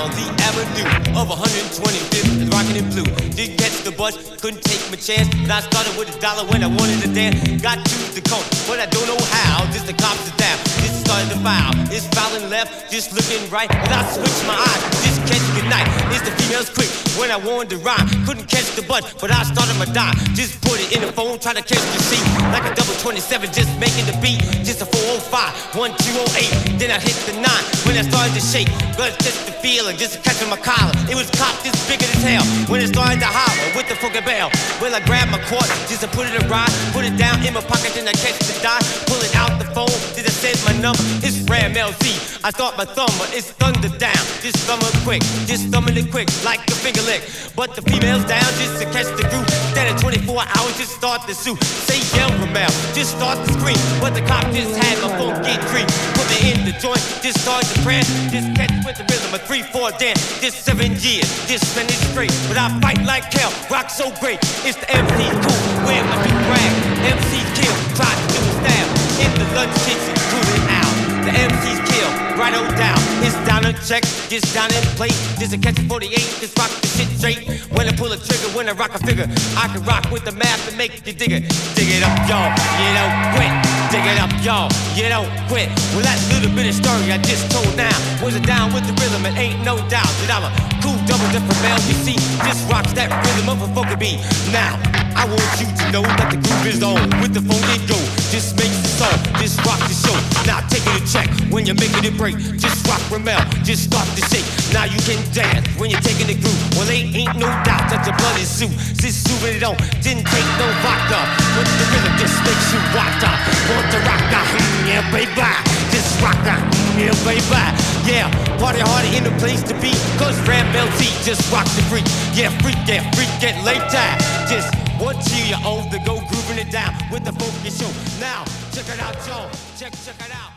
down the avenue of 125th and rockin' in blue. Didn't catch the bus, couldn't take my chance, but I started with $1 when I wanted to dance. Got to the corner, but I don't know how. Just the cops are down, just started to foul. It's fouling left, just looking right, but I switched my eyes, just catch good night. It's the females quick when I wanted to rhyme. Couldn't catch the bus, but I started my dime. Just put it in the phone, try to catch the C. Like a double 27, just making the beat. Just a 405, 1208. Then I hit the 9 when I started to shake. But just the feeling, just catching my collar. It was cocked this bigger as hell when it started to holler with the fucking bell. Well, I grabbed my quart just to put it around, put it down in my pocket, then I catch the dime. Pulling out the phone, did I send my number? It's Ram LZ. I start my thumb, but it's thunder down. Just thumbing quick, just thumbing it quick like a finger lick. But the females down just to catch the groove. Then in 24 hours, just start the suit. Say yell Ramel, just start to scream. But the cop just had my phone get green. Put me in the joint, just start to prance. Just catch with the rhythm, a 3-4 dance. Just 7 years, just spend it straight. But I fight like hell, rock so great. It's the MC's cool, where my big rag. MC's kill, try to do a stab. In the lunch kitchen, cooling out. The MC's kill, right on down. It's down a check, just down in place. Just a catch a 48, just rock the shit straight. When I pull a trigger, when I rock a figure, I can rock with the math and make you dig it. Dig it up, y'all, you don't quit. Dig it up, y'all, you don't quit. Well, that little bit of story I just told now was it down with the rhythm, and ain't no doubt that I'm a cool double different male. You see, just rocks that rhythm of a funky beat. Now, I want you to know that the groove is on. With the phone it go, just make the song, just rock the show. Now taking a check when you're making it break. Just rock Ramel, just start to shake. Now you can dance when you're taking the groove. Well, ain't no doubt that your blood is soup. Just souping it on, didn't take no vodka. But the rhythm just makes you rock out. Want to rock out, yeah baby. Just rock out, yeah baby. Yeah, party hardy in the place to be. Cause Ram LZ just rock the freak. Yeah, freak it later. Just one to your own to go grooving it down with the focus show. Now, check it out, y'all. Check it out.